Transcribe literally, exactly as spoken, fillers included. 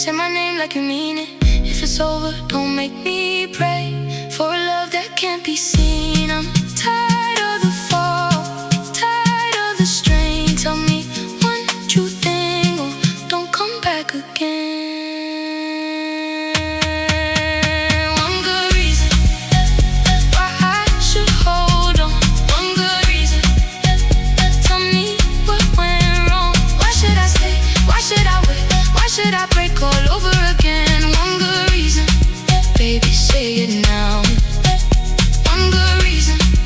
Say my name like you mean it. If it's over, don't make me pray for a love that can't be seen. I'm tired of the fall, tired of the strain. Tell me one true thing or don't come back again. One good reason why I should hold on. One good reason. Tell me what went wrong. Why should I stay? Why should I wait? Why should I break all over again? One good reason. Baby, say it now. One good reason.